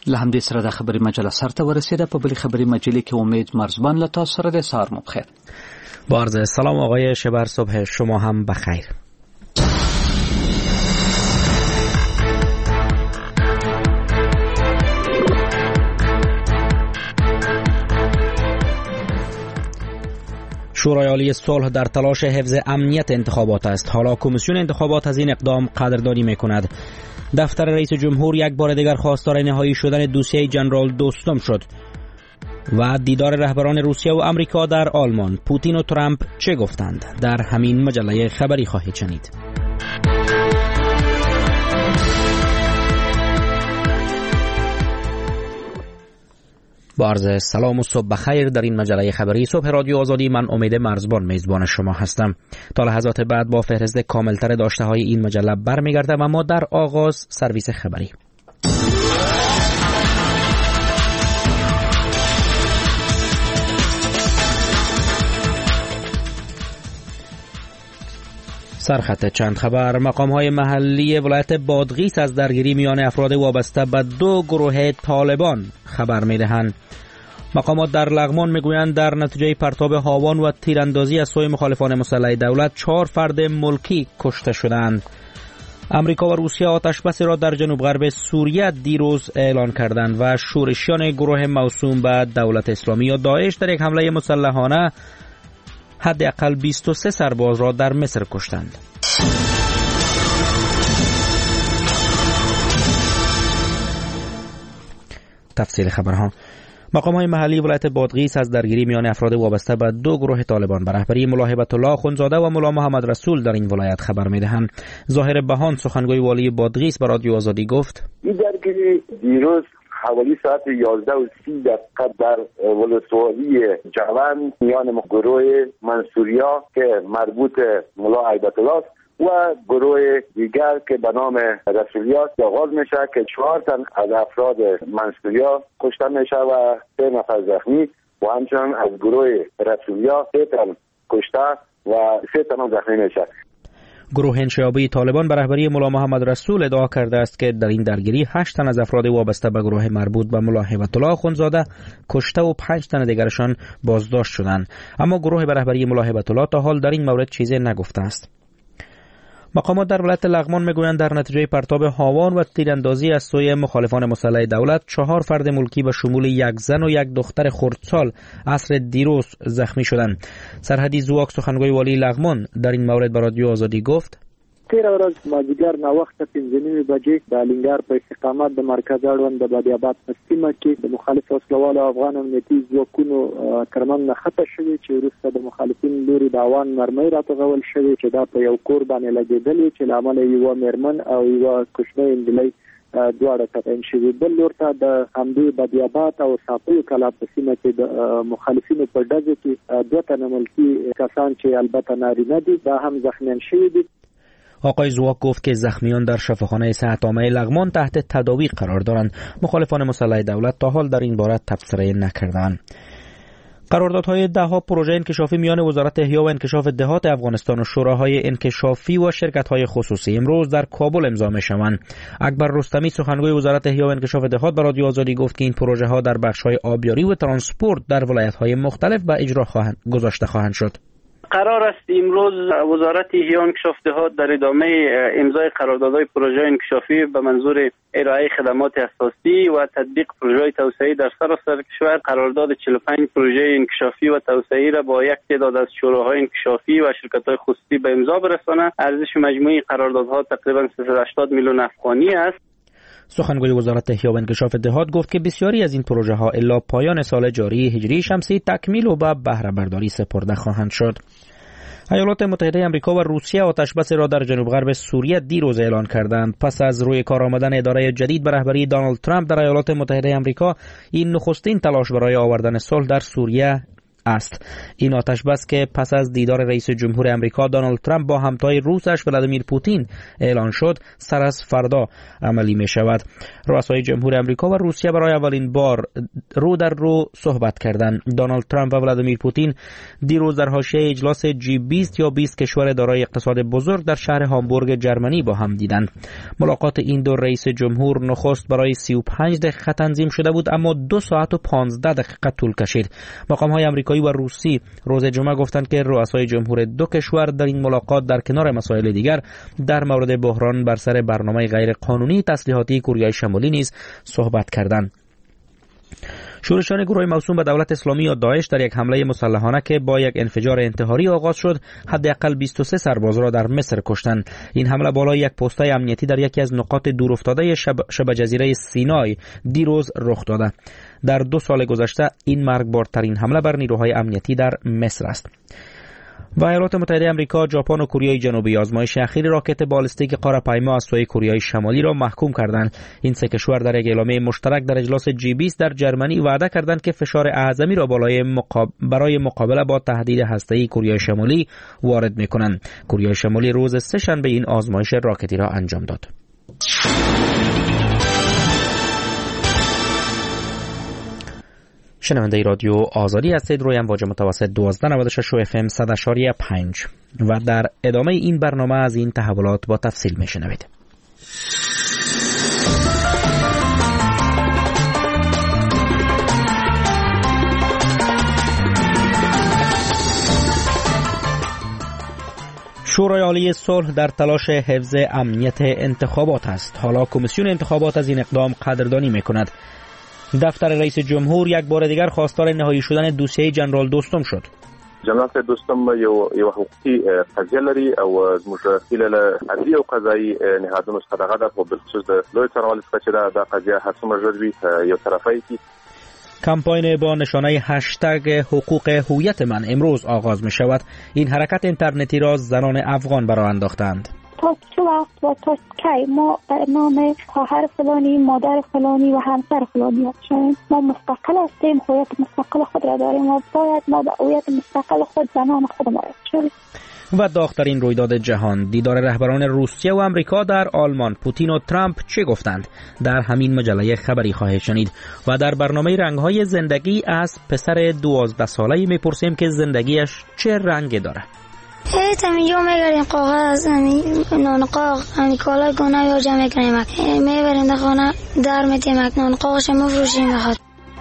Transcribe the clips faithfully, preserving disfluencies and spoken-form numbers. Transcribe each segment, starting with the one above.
له همدې سره د خبري مجله سرته ورسیده. په بلې خبري مجلې کې امید مرزبان له تاسو سره د سهار مو بخیر. با عرض سلام آقای شبر، صبح شما هم بخیر. شورای عالی صلح در تلاش حفظ امنیت انتخابات است. حالا کمیسیون انتخابات از این اقدام قدردانی می‌کند. دفتر رئیس جمهور یک بار دیگر خواستار نهایی شدن دوسیه جنرال دوستم شد. و دیدار رهبران روسیه و آمریکا در آلمان. پوتین و ترامپ چه گفتند؟ در همین مجله خبری خواهید شنید. با عرض سلام و صبح بخیر. در این مجله خبری صبح رادیو آزادی من امید مرزبان میزبان شما هستم. تا لحظات بعد با فهرست کاملتر داشته های این مجله برمیگردم، اما در آغاز سرویس خبری. سرخط چند خبر. مقام‌های محلی ولایت بادغیس از درگیری میان افراد وابسته به دو گروه طالبان خبر می‌دهند. مقامات در لغمان میگویند در نتیجه پرتاب هاوان و تیراندازی از سوی مخالفان مسلح دولت چهار فرد ملکی کشته شدند. امریکا و روسیه آتشبسی را در جنوب غرب سوریه دیروز اعلان کردند و شورشیان گروه موسوم به دولت اسلامی یا داعش در یک حمله مسلحانه حداقل بیست و سه سرباز را در مصر کشتند. تفصیل خبرها. مقام‌های محلی ولایت بادغیس از درگیری میان افراد وابسته به دو گروه طالبان به رهبری ملا هیبت الله اخوندزاده و ملا محمد رسول در این ولایت خبر می‌دهند. ظاهر بهان سخنگوی والی بادغیس به رادیو آزادی گفت: این درگیری دیروز حوالی ساعت یازده و سی دقیقه در ولسوالی جوان میان گروه منصوریا که مربوط ملا هیبت الله است و گروه دیگر که به نام رسولیا آغاز میشه که چهار تن از افراد منصوریا کشته میشه و سه نفر زخمی و همچنان از گروه رسولیا سه تن کشته و سه تن زخمی میشه. گروه انشعابی طالبان به رهبری ملا محمد رسول ادعا کرده است که در این درگیری هشت تن از افراد وابسته به گروه مربوط به ملا هیبت الله اخوندزاده کشته و پنج تن دیگرشان بازداشت شدند، اما گروه به رهبری ملا هیبت الله تا حال در این مورد چیزی نگفته است. مقامات در ولایت لغمان میگویند در نتیجه پرتاب هاوان و تیراندازی از سوی مخالفان مسلح دولت چهار فرد ملکی به شمول یک زن و یک دختر خردسال عصر دیروز زخمی شدند. سرحدی زواک سخنگوی والی لغمان در این مورد به رادیو آزادی گفت: تیر ورځ مازدیګر ناوخته پنځه نیمې بجې د الینګار په استقامت د مرکز اړوند د بادیاباد په سیمه کې د مخالف وسلوالو افغان امنیتي ځواکونو ترمن نښته شوې چې وروسته د مخالفینو لوري د اوان مرمۍ راټغول شوې چې دا په یو کور باندې لګېدلې چې له امله یوه مېرمن او یوه کوچنۍ نجلۍ دواړه تبعین شوي. بل لور ته د همدې بادیاباد او ساپیو کلا په سیمه کې د مخالفینو په ډزو کې دوه تنه ملکي کسان چې البته نارینه دي دا هم زخمیان شوي دي. آقای زواک گفت که زخمیان در شفاخانه صحت عامه لغمان تحت تداوی قرار دارند. مخالفان مسلح دولت تا حال در این باره تبصره نکردند. قراردادهای ده ها پروژه انکشافی میان وزارت احیا و انکشاف دهات افغانستان و شوراهای انکشافی و شرکت‌های خصوصی امروز در کابل امضا می‌شوند. اکبر رستمی سخنگوی وزارت احیا و انکشاف دهات به رادیو آزادی گفت که این پروژه ها در بخش‌های آبیاری و ترانسپورت در ولایت‌های مختلف به اجرا خواهند گذاشته خواهند شد. قرار است امروز وزارت احیا و انکشاف دهات در ادامه امضای قراردادهای پروژه انکشافی به منظور ارائه خدمات اساسی و تطبیق پروژه توسعه‌ای در سراسر کشور قرارداد چهل و پنج پروژه انکشافی و توسعه‌ای را با یک تعداد از شوراهای انکشافی و شرکت‌های خصوصی به امضا برساند. ارزش مجموعی قراردادها تقریباً سیصد و هشتاد میلیون افغانی است. سخنگوی وزارت احیا و انکشاف دهات گفت که بسیاری از این پروژه ها الا پایان سال جاری هجری شمسی تکمیل و به بهره برداری سپرده خواهند شد. ایالات متحده آمریکا و روسیه آتشبسی را در جنوب غرب سوریه دیروز اعلان کردند. پس از روی کار آمدن اداره جدید به رهبری دونالد ترامپ در ایالات متحده آمریکا، این نخستین تلاش برای آوردن صلح در سوریه است. این آتش بس که پس از دیدار رئیس جمهور امریکا دونالد ترامپ با همتای روسش ولادیمیر پوتین اعلان شد سر از فردا عملی می شود. رؤسای جمهور امریکا و روسیه برای اولین بار رو در رو صحبت کردند. دونالد ترامپ و ولادیمیر پوتین دیروز در حاشیه اجلاس جی بیست یا بیست کشور دارای اقتصاد بزرگ در شهر هامبورگ جرمنی با هم دیدند. ملاقات این دو رئیس جمهور نخست برای سی و پنج دقیقه تنظیم شده بود، اما دو ساعت و پانزده دقیقه طول کشید. مقام‌های آمریکایی و روسی روز جمعه گفتند که رؤسای جمهور دو کشور در این ملاقات در کنار مسائل دیگر در مورد بحران بر سر برنامه غیر قانونی تسلیحاتی کوریای شمالی نیز صحبت کردند. شورشان گروه موسوم به دولت اسلامی یا داعش در یک حمله مسلحانه که با یک انفجار انتحاری آغاز شد، حداقل بیست و سه سرباز را در مصر کشتند. این حمله بالای یک پستای امنیتی در یکی از نقاط دورافتاده شب شبه جزیره سینای دیروز رخ داده. در دو سال گذشته این مرگبارترین حمله بر نیروهای امنیتی در مصر است. و ایالات متحده آمریکا، ژاپن و کره جنوبی آزمایش اخیر راکت بالستیک قاره‌پیما از سوی کره شمالی را محکوم کردند. این سه کشور در یک اعلامیه مشترک در اجلاس جی بیست در جرمنی وعده کردند که فشار اعظمی را بالای مقاب... برای مقابله با تهدید هسته‌ای کره شمالی وارد می‌کنند. کره شمالی روز سه‌شنبه این آزمایش راکتی را انجام داد. شنونده رادیو آزادی هستید روی امواج متوسط دوازده نود و شش اف ام صد و پنج و در ادامه این برنامه از این تحولات با تفصیل میشنوید. شورای عالی صلح در تلاش حفظ امنیت انتخابات است. حالا کمیسیون انتخابات از این اقدام قدردانی میکند. دفتر رئیس جمهور یک بار دیگر خواستار نهایی شدن دوسیه جنرال دوستم شد. جنرال دوستم یو یو حقوقي قضیه لري او زموږ خلل عدلي او قضایي نهادونو څخه ده په خصوص د لوی څارنوالۍ څخه چې دا قضیه هڅه وي یو طرفی کی. کمپاین با نشانه هشتگ حقوق هویت من امروز آغاز می شود. این حرکت اینترنتی را زنان افغان برآ انداختند. تا چه وقت و تا کی ما نام خواهر فلانی، مادر فلانی و همسر فلانی هستیم؟ ما مستقل هستیم، هویت مستقل خود را داریم و باید ما به هویت مستقل خود زنان خود ما رسیدیم. و داغ‌ترین رویداد جهان، دیدار رهبران روسیه و آمریکا در آلمان. پوتین و ترامپ چه گفتند؟ در همین مجله خبری خواهید شنید. و در برنامه رنگ‌های زندگی از پسر دوازده ساله‌ای میپرسیم که زندگیش چه رنگی داره. هی تمیجو میگردیم کاغذ نانقاق کالا گونه یا جمع کنیم میبریم در خانه در میتیم نانقاقش مفروشیم بخواد.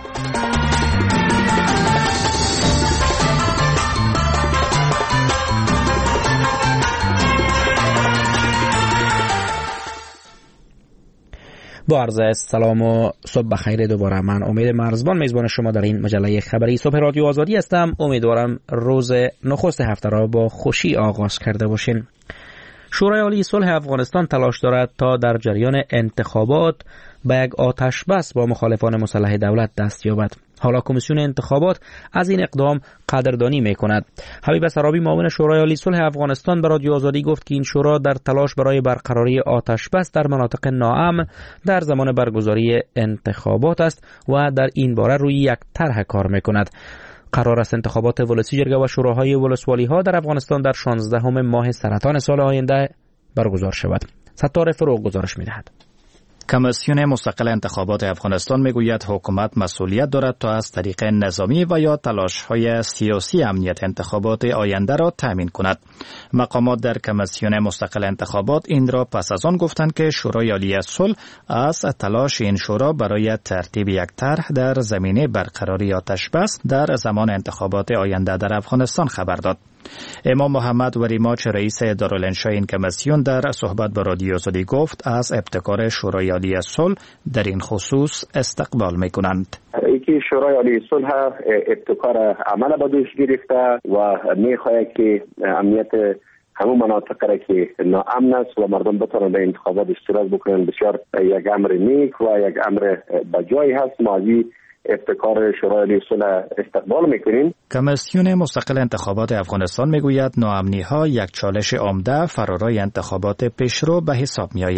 با عرض سلام و صبح بخیر دوباره. من امید مرزبان میزبان شما در این مجله خبری صبح رادیو آزادی هستم. امیدوارم روز نخست هفته را با خوشی آغاز کرده باشین. شورای عالی صلح افغانستان تلاش دارد تا در جریان انتخابات به یک آتش بس با مخالفان مسلح دولت دست یابد. حالا کمیسیون انتخابات از این اقدام قدردانی میکند. حبیب سرابی معاون شورای عالی صلح افغانستان به رادیو آزادی گفت که این شورا در تلاش برای برقراری آتش بس در مناطق ناامن در زمان برگزاری انتخابات است و در این باره روی یک طرح کار میکند. قرار است انتخابات ولسی جرگه و شوراهای ولسوالی ها در افغانستان در شانزدهم ماه سرطان سال آینده برگزار شود. ستاره فروغ گزارش میدهد. کمیسیون مستقل انتخابات افغانستان میگوید حکومت مسئولیت دارد تا از طریق نظامی و یا تلاش‌های سیاسی امنیت انتخابات آینده را تامین کند. مقامات در کمیسیون مستقل انتخابات این را پس از آن گفتند که شورای عالی صلح از تلاش این شورا برای ترتیب یک طرح در زمینه برقراری آتش بس در زمان انتخابات آینده در افغانستان خبر داد. امام محمد وریماچ رئیس دارالانشای این کمیسیون در صحبت با رادیو آزادی گفت از ابتکار شورای عالی صلح در این خصوص استقبال میکنند. یکی شورای عالی صلح ابتکار عمل به دوش گرفته و میخواهد که امنیت همون مناطق را که ناامن است و مردم بتوانند به انتخابات اشتراک بکنند بسیار یک امر نیک و یک امر بجای هست. ما ابتکار شورای عالی صلح استقبال میکنیم. کمیسیون مستقل انتخابات افغانستان میگوید ناامنی ها یک چالش عمده فرارای انتخابات پیشرو به حساب می آید.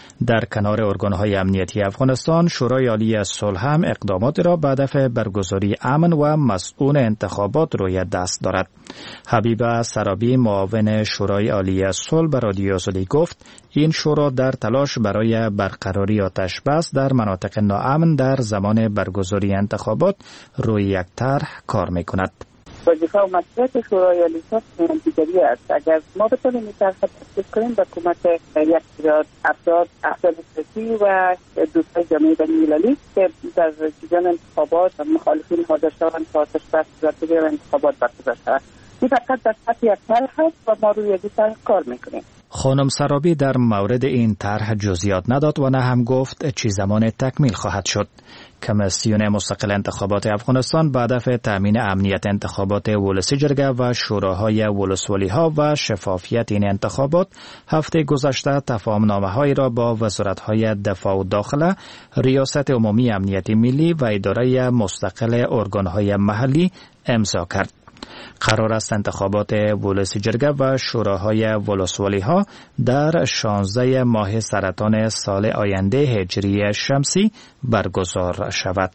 در کنار ارگان‌های امنیتی افغانستان، شورای عالی صلح هم اقدامات را به هدف برگزاری امن و مسئول انتخابات روی دست دارد. حبیب سرابی، معاون شورای عالی صلح، به رادیو آزادی گفت این شورا در تلاش برای برقراری آتش بس در مناطق ناامن در زمان برگزاری انتخابات روی یک طرح کار می‌کند. وظیفه و مسئولیت شورای عالی صلح دیگری است. اگر ما بتوانیم این طرح تطبیق کنیم با کمک یک تعداد افراد احزاب سیاسی و دوستان جامعه بین‌المللی که در جریان انتخابات مخالفین حاضر شوند تا آتش بس صورت بگیرد انتخابات برگزار شود. این فقط در سطح یک طرح هست و ما روی یک طرح کار میکنیم. خانم سرابی در مورد این طرح جزئیات نداد و نه هم گفت چه زمان تکمیل خواهد شد. کمیسیون مستقل انتخابات افغانستان به هدف تامین امنیت انتخابات ولسی جرگه و شوراهای ولسوالی‌ها و شفافیت این انتخابات هفته گذشته تفاهم‌نامه‌هایی را با وزارت‌های دفاع و داخله، ریاست عمومی امنیت ملی و اداره مستقل ارگان‌های محلی امضا کرد. قرار است انتخابات ولسی جرگه و شوراهای ولسوالی‌ها در شانزده ماه سرطان سال آینده هجری شمسی برگزار شود.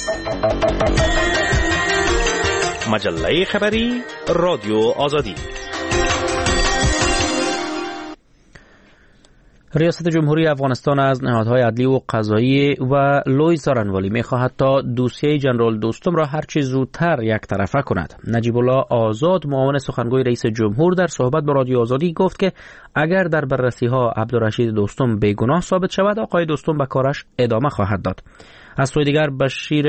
مجله خبری رادیو آزادی. ریاست جمهوری افغانستان از نهادهای عدلی و قضایی و لوی سارنوالی می‌خواهد تا دوسیه جنرال دوستم را هرچه زودتر یک طرفه کند. نجیب الله آزاد، معاون سخنگوی رئیس جمهور، در صحبت با رادیو آزادی گفت که اگر در بررسی‌ها عبدالرشید دوستم بیگناه ثابت شود، آقای دوستم به کارش ادامه خواهد داد. از سوی دیگر بشیر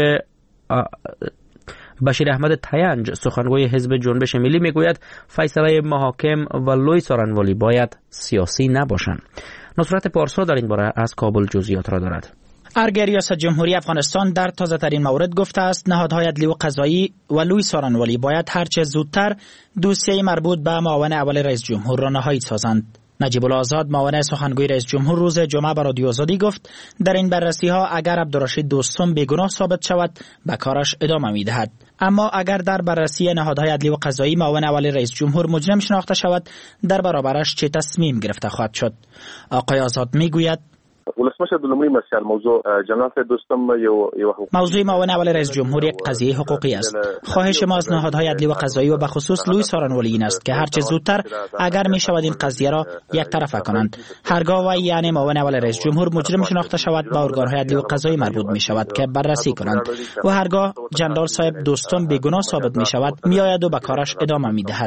بشیر احمد تینج، سخنگوی حزب جنبش ملی، میگوید فیصله محاکم و لوی سارنوالی باید سیاسی نباشند. نصرت پارسا در این باره از کابل جزئیات را دارد. ارگه ریاست جمهوری افغانستان در تازه ترین مورد گفته است نهادهای عدلی و قضایی و لوی سارنوالی باید هرچه زودتر دوسیه مربوط به معاون اول رئیس جمهور را نهایی سازند. نجیب الله آزاد، معاون سخنگوی رئیس جمهور، روز جمعه به رادیو آزادی گفت در این بررسی ها اگر عبدالرشید دوستم بیگناه ثابت شود به کارش ادامه می‌دهد، اما اگر در بررسی نهادهای عدلی و قضایی معاون اول رئیس جمهور مجرم شناخته شود در برابرش چه تصمیم گرفته خواهد شد. آقای آزاد میگوید ولسمشر د لومړي مرسیال موضوع جنرال دوستم یو یو موضوع معاون اول رئیس جمهور یک قضیه حقوقی است. خواهش ما از نهادهای عدلی و قضایی و به خصوص لوی سارنوالی این است که هرچه زودتر اگر می شود این قضیه را یک طرفه کنند. هرگاه وی یعنی معاون اول رئیس جمهور مجرم شناخته شود به ارگانهای عدلی و قضایی مربوط می شود که بررسی کنند و هرگاه جنرال صاحب دوستم بیگناه ثابت می شود می آید و به کارش ادامه می دهد.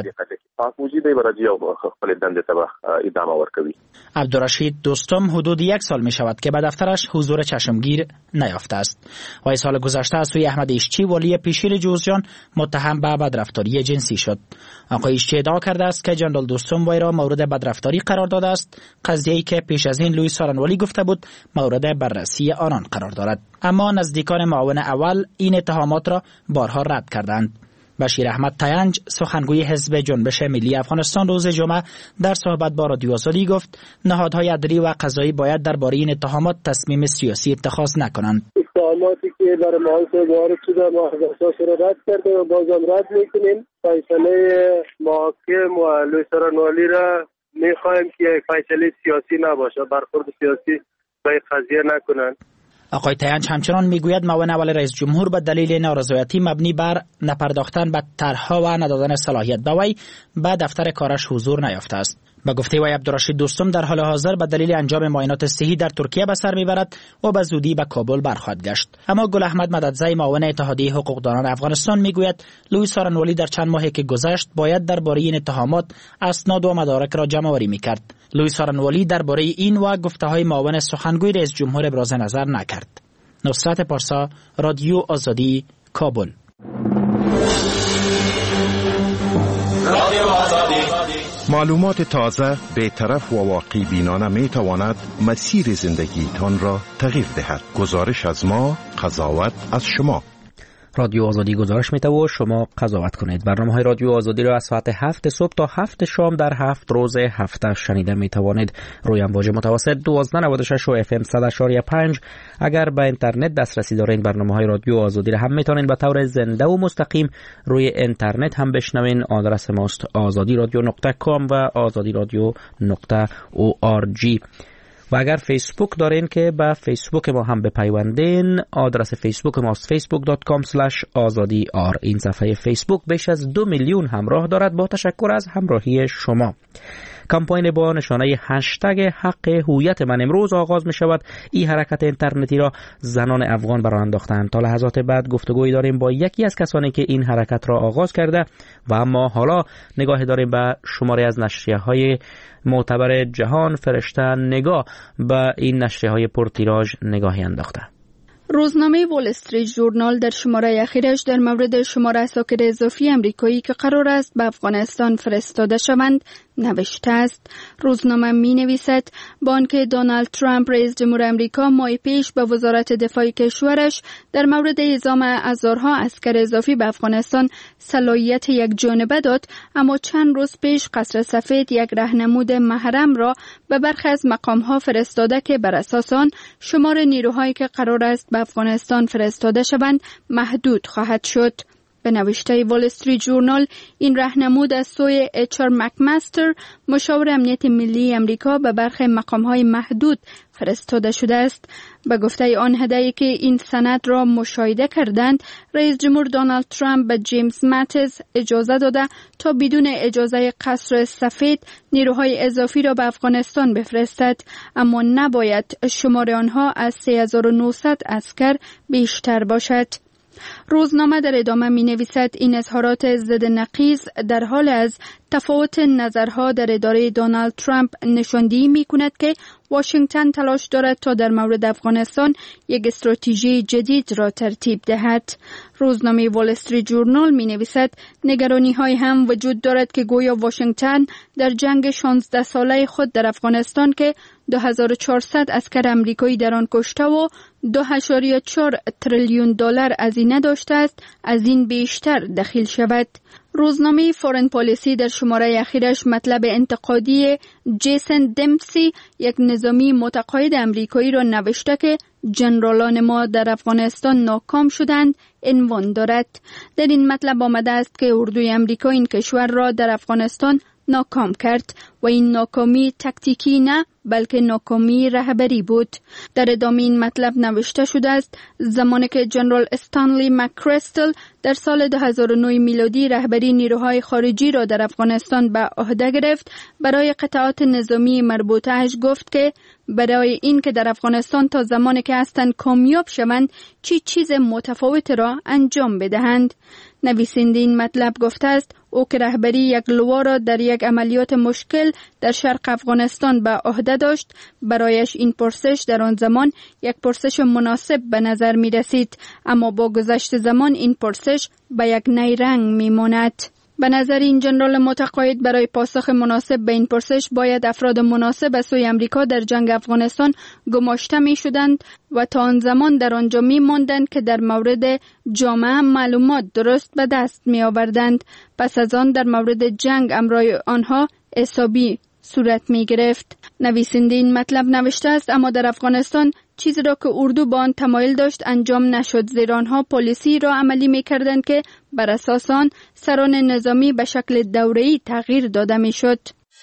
عبدالرشید دوستم حدود یک سال می شود که به دفترش حضور چشمگیر نیافته است. و سال گذشته از سوی احمد ایشچی، والی پیشیر جوزجان، متهم به بدرفتاری جنسی شد. آقای ایشچی ادعا کرده است که جنرال دوستم وی را مورد بدرفتاری قرار داده است، قضیه‌ای که پیش از این لوی سارنوالی گفته بود مورد بررسی آنان قرار دارد. اما نزدیکان معاون اول این اتهامات را بارها رد کردند. بشیر احمد تینج، سخنگوی حزب جنبش ملی افغانستان، روز جمعه در صحبت با رادیو آزادی گفت نهادهای عدلی و قضایی باید درباره این اتهامات تصمیم سیاسی اتخاذ نکنند. اتهاماتی که در محاکمه وارد شده ما از اساس را رد کردیم و بازم رد میکنیم. فیصله محاکم و لوی سارنوالی را میخواهیم که فیصله سیاسی نباشه، برخورد سیاسی به قضیه نکنند. آقای تینج همچنان میگوید معاون اول رئیس جمهور به دلیل نارضایتی مبنی بر نپرداختن به طرح‌ها و ندادن صلاحیت به وی به دفتر کارش حضور نیافته است. به گفته وی عبدالرشید دوستم در حال حاضر به دلیل انجام معاینات صحی در ترکیه به سر میبرد و به زودی به کابل برخواهد گشت. اما گل احمد مددزی، معاون اتحادیه حقوقدانان افغانستان، میگوید لوی سارنوالی در چند ماهی که گذشت باید درباره این اتهامات اسناد و مدارک را جمع آوری میکرد. لوی سارنوالی درباره این و گفته‌های معاون سخنگوی رئیس جمهور ابراز نظر نکرد. نصرت پارسا، رادیو آزادی، کابل. رادیو آزادی. معلومات تازه، بی‌طرف و واقعی بینانه می تواند مسیر زندگیتان را تغییر دهد. گزارش از ما، قضاوت از شما. رادیو آزادی گزارش میده و شما قضاوت کنید. برنامه های رادیو آزادی را از ساعت هفت صبح تا هفت شام در هفت روز هفته شنیده می توانید. روی امواج متوسط دوازده نود و شش و اف ام صد و اشاری پنج. اگر به اینترنت دسترسی دارین برنامه های رادیو آزادی را هم میتونین به طور زنده و مستقیم روی اینترنت هم بشنوین. آدرس ماست آزادی رادیو نقطه کام و آزادی رادیو نقطه او آر جی. و اگر فیسبوک دارین که به فیسبوک ما هم بپیوندین. آدرس فیسبوک ماست فیسبوک دات کام اسلش آزادی آر. این صفحه فیسبوک بیش از دو میلیون همراه دارد. با تشکر از همراهی شما. کمپاین با نشانه هشتگ حق هویت من امروز آغاز می شود. این حرکت اینترنتی را زنان افغان برآ انداختند. تا لحظات بعد گفتگویی داریم با یکی از کسانی که این حرکت را آغاز کرده و اما حالا نگاه داریم به شماره از نشریه های معتبر جهان. فرشته نگاه به این نشریه های پرتیراژ نگاهی انداخته. روزنامه وال استریت ژورنال در شماره اخیرش در مورد شمار عساکر اضافی امریکایی که قرار است به افغانستان فرستاده شوند نوشته است. روزنامه می نویسد با آنکه دونالد ترامپ رئیس جمهور امریکا ماه پیش به وزارت دفاع کشورش در مورد اعزام هزارها عسکر اضافی به افغانستان صلاحیت یک جانبه داد، اما چند روز پیش قصر سفید یک راهنمود محرم را به برخی از مقامها فرستاده که بر اساس آن شمار نیروهایی که قرار است به افغانستان فرستاده شوند محدود خواهد شد. به نوشته وال استریت ژورنال، این راهنمود از سوی اچ آر مکمستر، مشاور امنیت ملی امریکا، به برخی مقام‌های محدود فرستاده شده است. به گفته آن هدایی که این سند را مشاهده کردند، رئیس جمهور دونالد ترامپ به جیمز ماتیز اجازه داده تا بدون اجازه قصر سفید نیروهای اضافی را به افغانستان بفرستد، اما نباید شمار آنها از سه هزار و نهصد عسکر بیشتر باشد. روزنامه در ادامه می نویسد این اظهارات ضد نقیض در حال از تفاوت نظرها در اداره دونالد ترامپ نشاندهی می کند که واشنگتن تلاش دارد تا در مورد افغانستان یک استراتژی جدید را ترتیب دهد. روزنامه وال استریت ژورنال می نویسد نگرانی های هم وجود دارد که گویا واشنگتن در جنگ شانزده ساله خود در افغانستان که دو هزار و چهارصد عسکر امریکایی در آن کشته و دو ممیز چهار تریلیون دلار هزینه داشته است، از این بیشتر دخیل شود. روزنامه فورن پالیسی در شماره اخیرش مطلب انتقادی جیسن دمپسی، یک نظامی متقاعد امریکایی را نوشته که جنرالان ما در افغانستان ناکام شدند عنوان دارد. در این مطلب آمده است که اردوی امریکا این کشور را در افغانستان ناکام کرد و این ناکامی تکتیکی نه بلکه ناکامی رهبری بود. در ادامه این مطلب نوشته شده است زمانی که جنرال استانلی مک‌کریستل در سال دو هزار و نه میلادی رهبری نیروهای خارجی را در افغانستان به عهده گرفت، برای قطعات نظامی مربوطه اش گفت که برای این که در افغانستان تا زمانی که هستند کامیاب شوند چی چیز متفاوت را انجام بدهند. نویسنده این مطلب گفته است او که رهبری یک لوا را در یک عملیات مشکل در شرق افغانستان به عهده داشت، برایش این پرسش در آن زمان یک پرسش مناسب به نظر می رسید، اما با گذشت زمان این پرسش به یک نیرنگ می ماند. به نظر این جنرال متقاعد برای پاسخ مناسب به این پرسش باید افراد مناسب از سوی امریکا در جنگ افغانستان گماشته می شدند و تا آن زمان در آنجا می ماندند که در مورد جامعه معلومات درست به دست می آوردند. پس از آن در مورد جنگ امرای آنها حسابی صورت می گرفت. نویسنده این مطلب نوشته است اما در افغانستان چیزی را که اردو با آن تمایل داشت انجام نشد، زیرا آنها پالیسی را عملی می کردند که بر اساس آن سران نظامی به شکل دوره‌ای تغییر داده می شد.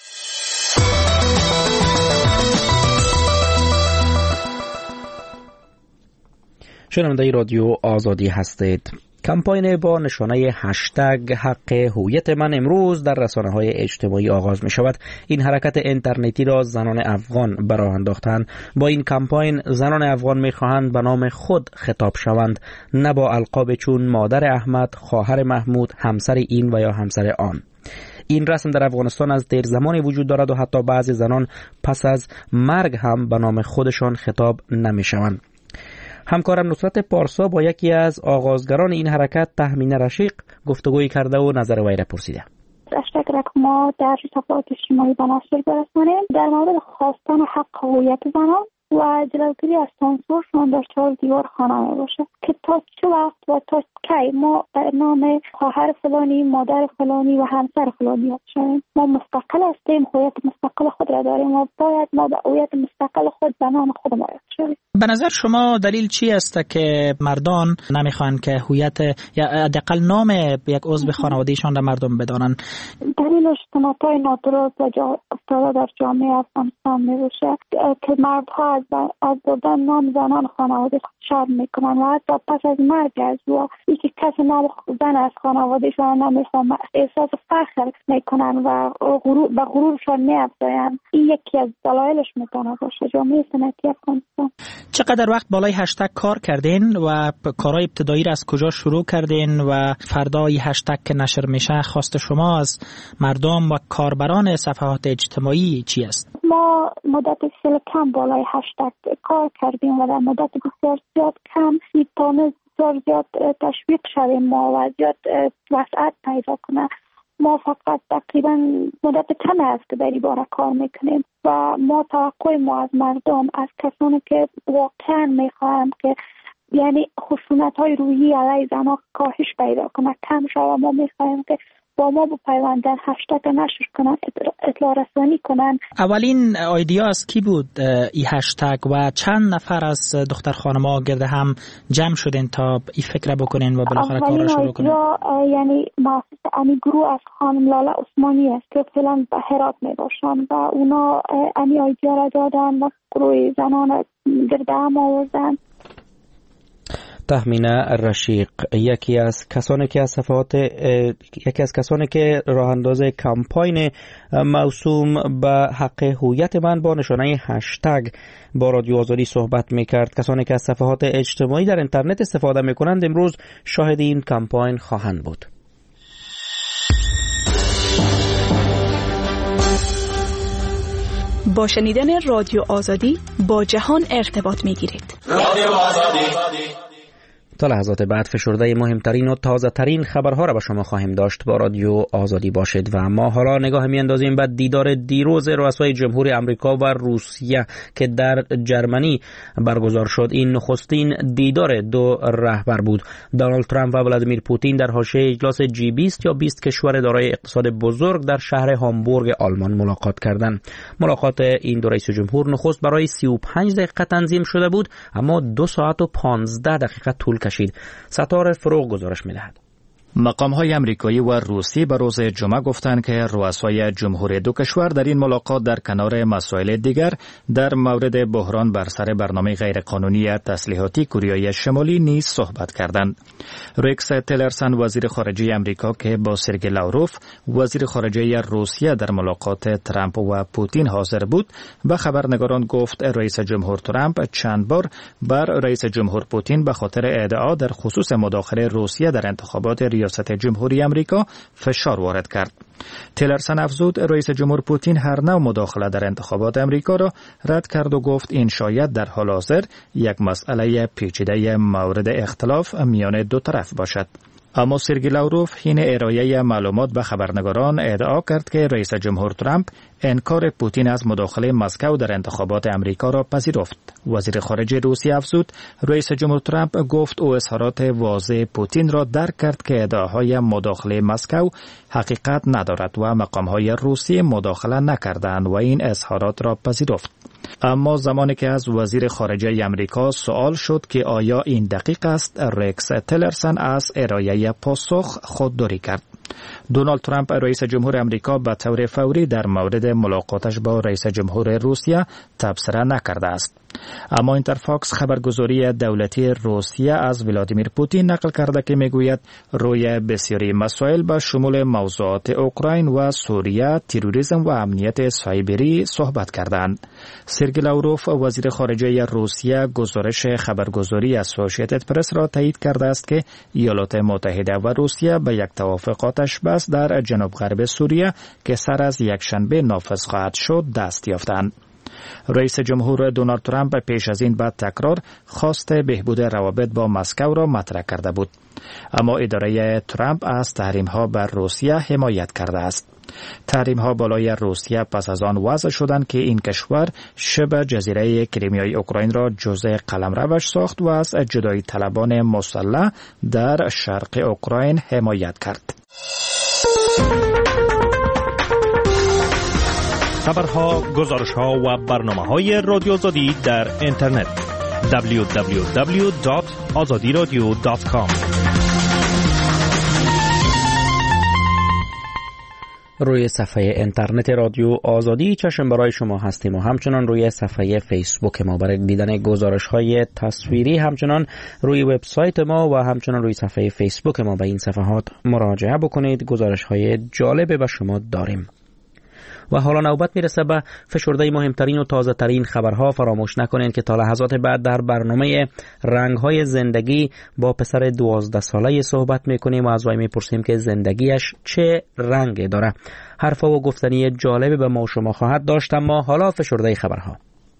شنونده رادیو آزادی هستید. کمپاین با نشانه هشتگ حق هویت من امروز در رسانه‌های اجتماعی آغاز می شود. این حرکت اینترنتی را زنان افغان برآ انداختند. با این کمپاین زنان افغان می خواهند به نام خود خطاب شوند، نه با القاب چون مادر احمد، خواهر محمود، همسر این و یا همسر آن. این رسم در افغانستان از دیر زمانی وجود دارد و حتی بعضی زنان پس از مرگ هم به نام خودشان خطاب نمی شوند. همکارم نصرت پارسا با یکی از آغازگران این حرکت تهمین رشیق گفتگوی کرده و نظر وی را پرسیده. هشتگ را که ما در تبلیغات اجتماعی به نشر برسانیم در مورد خواستن حق هویت زنان و جلوگیری از سانسورشون در چهار دیوار خانه باشه که تا چه وقت و تا کی ما به نام خواهر فلانی، مادر فلانی و همسر فلانی یاد شویم. ما مستقل هستیم، هویت مستقل خود را داریم و باید ما به هویت مستقل خود به نام خود ما یاد شویم. به نظر شما دلیل چی است که مردان نمیخوان که هویت یا حداقل نام یک عضو خانوادهشان را مردم بدانن؟ دلیلش سنت‌های نادرست و جا افتاده در جامعه افغانستان میشه که مردها از از بردن نام زنان خانواده شرم میکنن و حتی پس از مرگ از او یکی کسی نام زن از خانوادهشان نمیخوان احساس فخر میکنن و غرور به غرورشان میافزاین. این یکی از دلایلش میتونه باشه. جامعه سنتی افغانستان. چقدر وقت بالای هشتگ کار کردین و کارهای ابتدایی را از کجا شروع کردین و فردا این هشتگ که نشر میشه خواست شما از مردم و کاربران صفحات اجتماعی چی است؟ ما مدت بسیار کم بالای هشتگ کار کردیم و در مدت بسیار زیاد کم میتونست بسیار زیاد تشویق شویم ما و زیاد وسعت پیدا کنه. ما فقط تقریبا مدت کم است که در این باره کار میکنیم و ما توقع ما از مردم، از کسانی که واقعا میخواهم که یعنی خشونت های روحی علیه زنها کاهش پیدا کنه، کم شود. ما میخوایم که با ما بپیوندن، هشتگ نشر کنن، اطلاع رسانی کنن. اولین ایده از کی بود این هشتگ و چند نفر از دختر خانم‌ها گرد هم جمع شدین تا این فکر بکنین و بالاخره کار را شروع کنین؟ اولین یعنی مؤسس امی گروه از خانم لاله عثمانی است که فعلا به هرات می باشن و اونا امی ایده را دادن و گروه زنان گرد هم آوردن. تهمینه رشیق یکی از کسانی که از صفحات یکی از کسانی که راه انداز کمپاین موسوم به حق هویت من با نشانه هشتگ با رادیو آزادی صحبت میکرد. کسانی که از صفحات اجتماعی در اینترنت استفاده میکنند امروز شاهد این کمپاین خواهند بود. با شنیدن رادیو آزادی با جهان ارتباط میگیرید. رادیو آزادی. تا لحظات بعد فشرده مهمترین و تازه ترین خبرها را به شما خواهیم داشت. با رادیو آزادی باشید و ما حالا نگاه میاندازیم به دیدار دیروز رؤسای جمهور امریکا و روسیه که در جرمنی برگزار شد. این نخستین دیدار دو رهبر بود. دونالد ترامپ و ولادیمیر پوتین در حاشیه اجلاس جی بیست یا بیست کشور دارای اقتصاد بزرگ در شهر هامبورگ آلمان ملاقات کردند. ملاقات این دو رئیس جمهور نخست برای سی و پنج دقیقه تنظیم شده بود اما دو ساعت و پانزده دقیقه طول کشید. ستاره فروغ گزارش می‌دهد. مقام‌های امریکایی و روسی به روز جمعه گفتند که رؤسای جمهور دو کشور در این ملاقات در کنار مسائل دیگر در مورد بحران بر سر برنامه غیرقانونی تسلیحاتی کوریای شمالی نیز صحبت کردند. ریکس تیلرسن وزیر خارجه امریکا که با سرگئی لاوروف وزیر خارجه روسیه در ملاقات ترامپ و پوتین حاضر بود به خبرنگاران گفت رئیس جمهور ترامپ چند بار بر رئیس جمهور پوتین به خاطر ادعا در خصوص مداخله روسیه در انتخابات ریاست جمهوری امریکا فشار وارد کرد. تیلرسن افزود رئیس جمهور پوتین هر نوع مداخله در انتخابات امریکا را رد کرد و گفت این شاید در حال حاضر یک مسئله پیچیده مورد اختلاف میان دو طرف باشد. اما سرگئی لاوروف حین ارائه معلومات به خبرنگاران ادعا کرد که رئیس جمهور ترامپ انکار پوتین از مداخله مسکو در انتخابات امریکا را پذیرفت. وزیر خارجه روسیه افزود رئیس جمهور ترامپ گفت او اظهارات واضح پوتین را درک کرد که ادعاهای مداخله مسکو حقیقت ندارد و مقام‌های روسی مداخله نکردند و این اظهارات را پذیرفت. اما زمانی که از وزیر خارجه امریکا سوال شد که آیا این دقیق است، ریکس تیلرسن از ارائه پاسخ خودداری کرد. دونالد ترامپ رئیس جمهور امریکا به طور فوری در مورد ملاقاتش با رئیس جمهور روسیه تبصره نکرده است. اما اینترفاکس خبرگزاری دولتی روسیه از ولادیمیر پوتین نقل کرده که میگوید روی بسیاری مسائل به شمول موضوعات اوکراین و سوریه، تروریسم و امنیت سایبری صحبت کردند. سرگئی لاوروف وزیر خارجه روسیه گزارش خبرگزاری اسوسییتد پرس را تایید کرده است که ایالات متحده و روسیه به یک توافق آتش‌بس در جنوب غرب سوریه که سر از یکشنبه نافذ خواهد شد دست یافتند. رئیس جمهور دونالد ترامپ پیش از این به تکرار خواست بهبود روابط با مسکو را مطرح کرده بود، اما اداره ترامپ از تحریم‌ها بر روسیه حمایت کرده است. تحریم‌ها بالای روسیه پس از آن وضع شدند که این کشور شبه جزیره کریمیای اوکراین را جزء قلمروش ساخت و از جدایی طلبان مسلح در شرق اوکراین حمایت کرد. خبرها، گزارش‌ها و برنامه‌های رادیو آزادی در اینترنت دبلیو دبلیو دبلیو دات آزادی رادیو دات کام. روی صفحه اینترنت رادیو آزادی چشم برای شما هستیم و همچنان روی صفحه فیسبوک ما برای دیدن گزارش‌های تصویری، همچنان روی وبسایت ما و همچنان روی صفحه فیسبوک ما به این صفحات مراجعه بکنید. گزارش‌های جالب به شما داریم. و حالا نوبت میرسه به فشرده مهمترین و تازه ترین خبرها. فراموش نکنین که تا لحظات بعد در برنامه رنگ‌های زندگی با پسر دوازده ساله صحبت میکنیم و از وی میپرسیم که زندگیش چه رنگی داره. حرفا و گفتنی جالب به ما و شما خواهد داشت، اما حالا فشرده خبرها.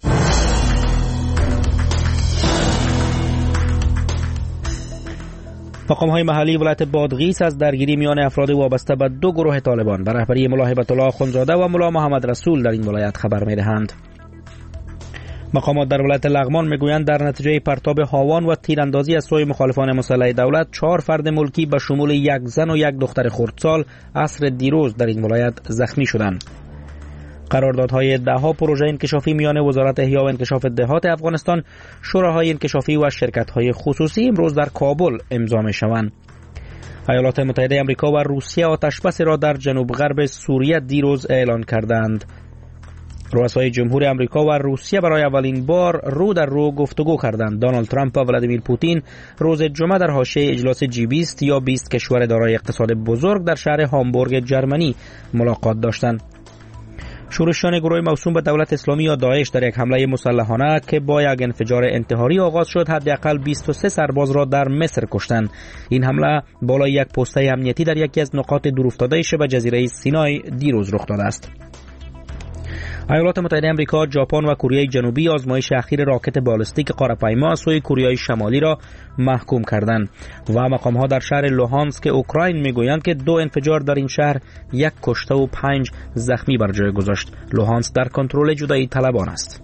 مقام‌های محلی ولایت بادغیس از درگیری میان افراد وابسته به دو گروه طالبان به رهبری ملا هیبت الله آخوندزاده و ملا محمد رسول در این ولایت خبر می‌دهند. مقامات در ولایت لغمان میگویند در نتیجه پرتاب هاوان و تیراندازی از سوی مخالفان مسلح دولت چهار فرد ملکی به شمول یک زن و یک دختر خردسال عصر دیروز در این ولایت زخمی شدند. قراردادهای دهها پروژه انکشافی میان وزارت احیا و انکشاف دهات افغانستان، شوراهای انکشافی و شرکت‌های خصوصی امروز در کابل امضا می‌شوند. ایالات متحده آمریکا و روسیه آتشبس را در جنوب غرب سوریه دیروز اعلان کردند. رؤسای جمهور آمریکا و روسیه برای اولین بار رو در رو گفتگو کردند. دونالد ترامپ و ولادیمیر پوتین روز جمعه در حاشیه اجلاس جی بیست یا بیست کشور دارای اقتصاد بزرگ در شهر هامبورگ جرمنی ملاقات داشتند. شورشیان گروه موسوم به دولت اسلامی یا داعش در یک حمله مسلحانه که با یک انفجار انتحاری آغاز شد حداقل بیست و سه سرباز را در مصر کشتند. این حمله بالای یک پسته امنیتی در یکی از نقاط دورافتاده شبه جزیره سینای دیروز رخ داده است. ایالات متحده آمریکا، ژاپن و کره جنوبی آزمایش اخیر راکت بالستیک قاره‌پیما از سوی کره شمالی را محکوم کردند و مقام‌ها در شهر لوهانسک اوکراین میگویند که دو انفجار در این شهر یک کشته و پنج زخمی بر جای گذاشت. لوهانسک در کنترل جدایی طلبان است.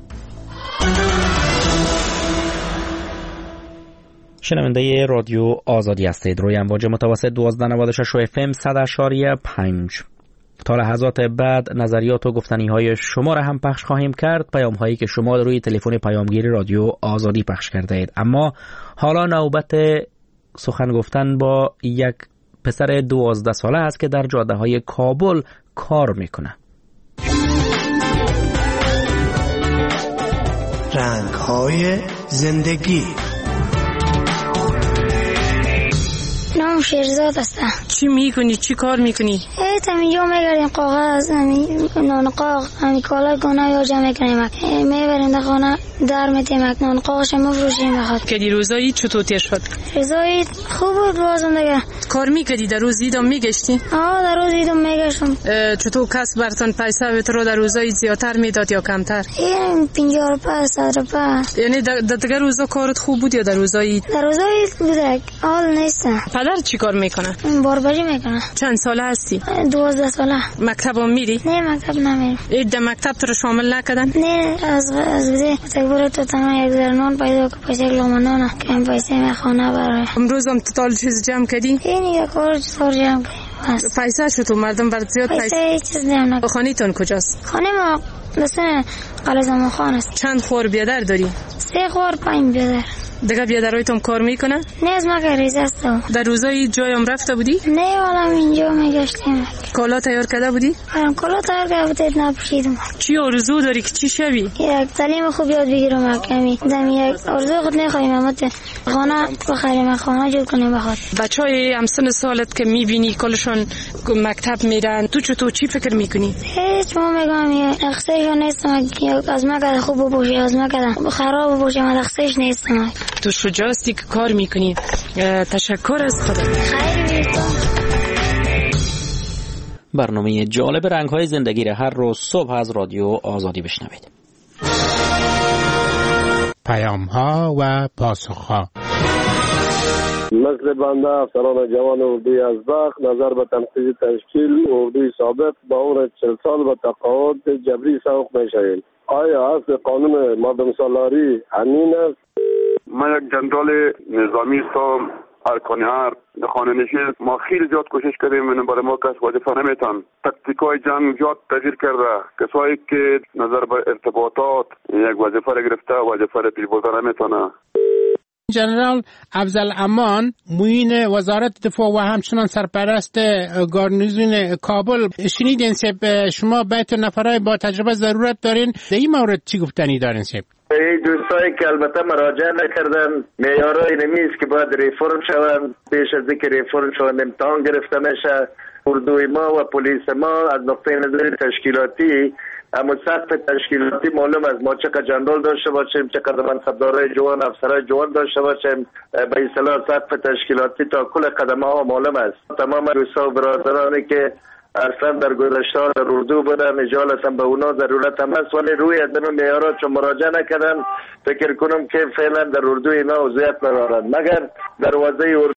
شنونده رادیو آزادی هستید. روی امواج متوسط دوازده نود و شش اف ام صد اشاریه پنج. تا لحظات بعد نظریات و گفتنی های شما را هم پخش خواهیم کرد، پیام هایی که شما روی تلفن پیامگیر رادیو آزادی پخش کرده اید. اما حالا نوبت سخن گفتن با یک پسر دوازده ساله است که در جاده های کابل کار میکنه. رنگ های زندگی. نام شیرزاد هستم. چی میکنی؟ چی کار میکنی؟ ایت اینجا میگردیم کاغذ همین نانقاق همین کالا گونه یا جمع میکنیم میبریم در خانه در میتیم نانقاقش مفروشیم بخواد. که روزایی چطور تیر شد؟ روزایی خوب بود بازم دیگه. کار میکردی در روز ایدم میگشتی؟ آه در روز ایدم میگشتم. چطور کس برتون پیسه به تو در روزایی زیادتر میداد یا کمتر؟ این پنجاه روپیه صد روپیه. یعنی در دیگه روزا کارت خوب بود یا در روزایی؟ در روزایی بوده حال نیستم. پدر چی کار میکنه؟ باربری میکنه. چند ساله هستی؟ دوازده ساله. مکتب هم میری؟ نه مکتب نمیرم. اید در مکتب تو رو شامل نکردن؟ نه از از بده تکبر تو تنها یک زرنان پیدا که پیسه لومنانه که این پیسه میخوانه برای امروز هم تotال چیز جمع کردی؟ این یک کار چطور جمع کردی؟ پیسه شد تو مردم برات زیاد پیسه؟ پیسه چیز جمع نکرد. خانیتون کجاست؟ خانه ما دستن قلعه خان است. چند خور بیادر داری؟ سه خور پنج بیادر. دیگه بیادرایتون کار میکنه؟ نه از ما کاریز است. در روزای جایم رفته بودی؟ نه والا اینجا میگشتیم. کالا تیار کرده بودی؟ آره کالا تیار کرده بود نپوشیدم. چی آرزو داری که چی شوی؟ یک تعلیم خوب یاد بگیرم کمی. دم یک آرزو خود نخواهیم اما خانه بخریم خانه جور کنیم بخواد. بچهای همسن سالت که میبینی کلشون مکتب میرن تو چطور چی فکر میکنی؟ هیچ ما میگم اخسرشون نیستم که از ما خوب بپوشی از ما خراب بپوشی من اخسرش نیستم. تو شجاعتی که کار میکنی. تشکر از خدا. برنامه جالب رنگ‌های زندگی را هر روز صبح از رادیو آزادی بشنوید. پیام‌ها و پاسخ‌ها. مثل بنده افسران جوان اردوی ازبق نظر به تنقیض تشکیل اردوی سابق با عمر چهل سال و تقاعد جبری سوق میشویم. آیا اصل قانون مردم سالاری همین است؟ من یک جنرال نظامی هستم ارکان ارگ در خانه نشین ما خیلی زیاد کوشش کردیم، من برای ما کس وظیفه نمیتن. تاکتیکای جنگ زیاد تغییر کرده، کسایی که نظر به ارتباطات یک وظیفه را گرفته وظیفه را پیش برده نمیتونه. جنرال افضل امان معین وزارت دفاع و همچنان سرپرست گارنیزون کابل، شنیدین سب شما بیت نفرای با تجربه ضرورت دارین، در این مورد چی گفتنی دارین سب؟ این دوستایی که البته مراجعه نکردن معیارای نمیست که باید ریفورم شوند، پیش از اینکه ریفورم شوند امتحان گرفته میشه. اردوی ما و پلیس ما از نقطه نظر تشکیلاتی اما سطح تشکیلاتی معلوم است، ما چقدر جنرال داشته باشیم، چقدر منصبدارای جوان افسرای جوان داشته باشیم، به اصطلاح سطح تشکیلاتی تا کل قدمه ها معلوم است. تمام دوستا و برادرانی که اصلا در گذشته در اردو بودن اجالتا به اونا ضرورت هم است، ولی روی از این معیارات چون مراجعه نکردن فکر کنم که فعلا در اردو اینا وضعیت ندارند، مگر دروازه